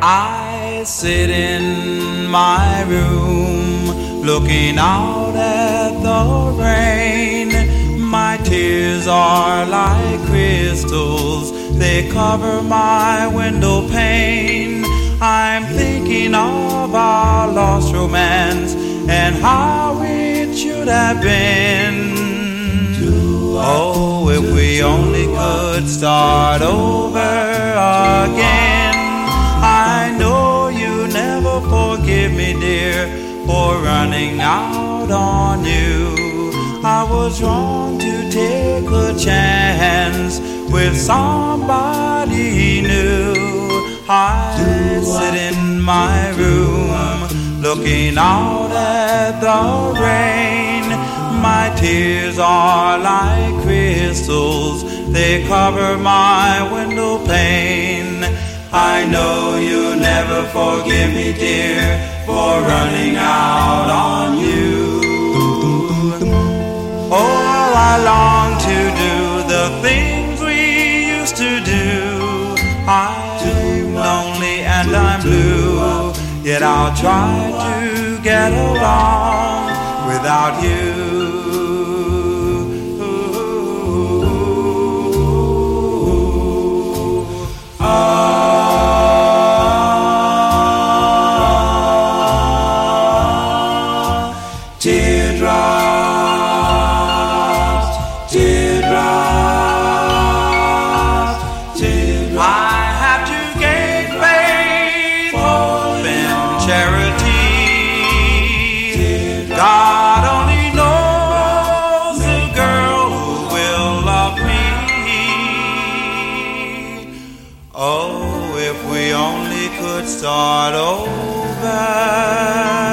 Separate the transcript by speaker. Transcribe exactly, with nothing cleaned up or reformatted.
Speaker 1: I sit in my room, looking out at the rain. My tears are like crystals, they cover my window pane. I'm thinking of our lost romance and how it should have been. Oh, if we only could start over again. I know you never forgive me, dear, for running out on you. I was wrong to take a chance with somebody new. I sit in my room, looking out at the rain. My tears are like crystals, they cover my window pane. I know you'll never forgive me, dear, for running out on you. Oh, I long to do the things we used to do. I'm lonely and I'm blue, yet I'll try to get along without you. Teardrops, teardrops, teardrops. I have to gain faith, hope, and charity. God only knows the girl who will love me. Oh, if we only could start over.